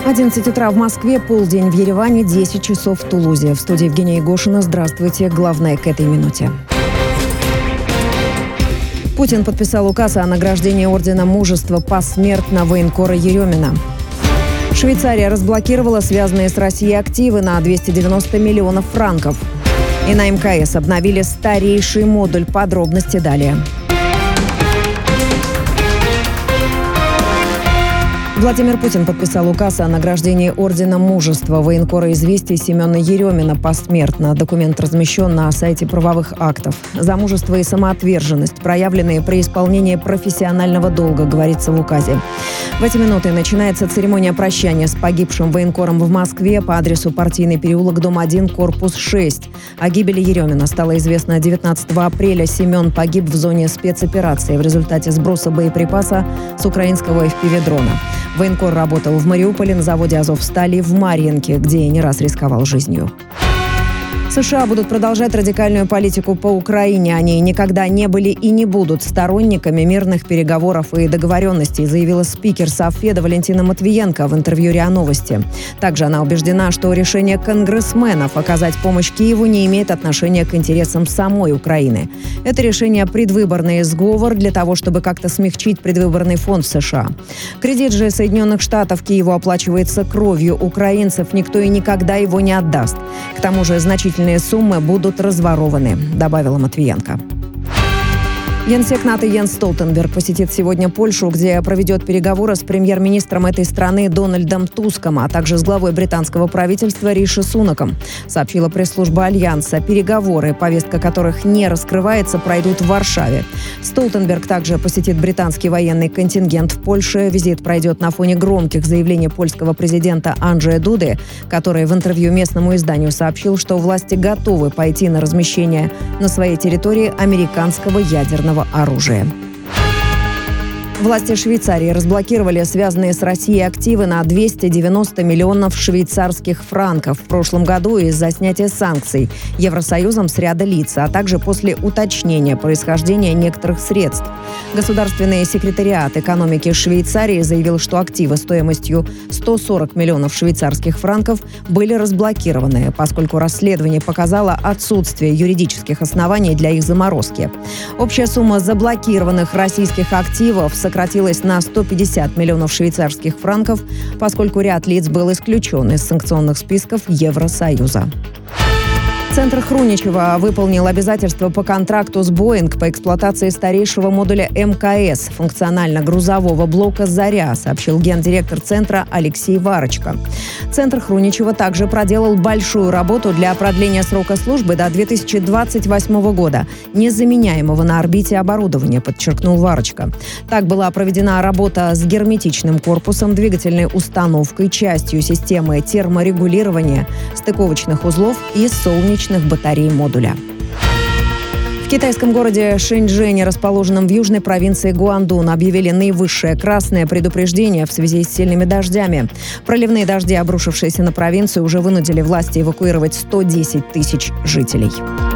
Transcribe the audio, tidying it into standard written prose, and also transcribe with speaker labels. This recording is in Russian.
Speaker 1: 11 утра в Москве, полдень в Ереване, 10 часов в Тулузе. В студии Евгения Егошина. Здравствуйте. Главное к этой минуте. Путин подписал указ о награждении ордена Мужества посмертно военкора Еремина. Швейцария разблокировала связанные с Россией активы на 290 миллионов франков. И на МКС обновили старейший модуль. Подробности далее. Владимир Путин подписал указ о награждении ордена Мужества военкора «Известий» Семена Еремина посмертно. Документ размещен на сайте правовых актов. За мужество и самоотверженность, проявленные при исполнении профессионального долга, говорится в указе. В эти минуты начинается церемония прощания с погибшим военкором в Москве по адресу Партийный переулок, дом 1, корпус 6. О гибели Еремина стало известно 19 апреля. Семен погиб в зоне спецоперации в результате сброса боеприпаса с украинского FPV-дрона. Военкор работал в Мариуполе на заводе «Азовстали» в Марьинке, где и не раз рисковал жизнью. США будут продолжать радикальную политику по Украине. Они никогда не были и не будут сторонниками мирных переговоров и договоренностей, заявила спикер Совфеда Валентина Матвиенко в интервью РИА Новости. Также она убеждена, что решение конгрессменов оказать помощь Киеву не имеет отношения к интересам самой Украины. Это решение предвыборный сговор для того, чтобы как-то смягчить предвыборный фонд в США. Кредит же Соединенных Штатов Киеву оплачивается кровью украинцев. Никто и никогда его не отдаст. К тому же значительные суммы будут разворованы, добавила Матвиенко. Генсек НАТО Йенс Столтенберг посетит сегодня Польшу, где проведет переговоры с премьер-министром этой страны Дональдом Туском, а также с главой британского правительства Риши Сунаком, сообщила пресс-служба Альянса. Переговоры, повестка которых не раскрывается, пройдут в Варшаве. Столтенберг также посетит британский военный контингент в Польше. Визит пройдет на фоне громких заявлений польского президента Анджея Дуды, который в интервью местному изданию сообщил, что власти готовы пойти на размещение на своей территории американского ядерного оружия. Власти Швейцарии разблокировали связанные с Россией активы на 290 миллионов швейцарских франков в прошлом году из-за снятия санкций Евросоюзом с ряда лиц, а также после уточнения происхождения некоторых средств. Государственный секретариат экономики Швейцарии заявил, что активы стоимостью 140 миллионов швейцарских франков были разблокированы, поскольку расследование показало отсутствие юридических оснований для их заморозки. Общая сумма заблокированных российских активов сократилась на 150 миллионов швейцарских франков, поскольку ряд лиц был исключен из санкционных списков Евросоюза. Центр Хруничева выполнил обязательства по контракту с «Боинг» по эксплуатации старейшего модуля МКС функционально-грузового блока «Заря», сообщил гендиректор Центра Алексей Варочка. Центр Хруничева также проделал большую работу для продления срока службы до 2028 года, незаменяемого на орбите оборудования, подчеркнул Варочка. Так была проведена работа с герметичным корпусом, двигательной установкой, частью системы терморегулирования, стыковочных узлов и солнечных батарей модуля. В китайском городе Шэньчжэне, расположенном в южной провинции Гуандун, объявили наивысшее красное предупреждение в связи с сильными дождями. Проливные дожди, обрушившиеся на провинцию, уже вынудили власти эвакуировать 110 тысяч жителей.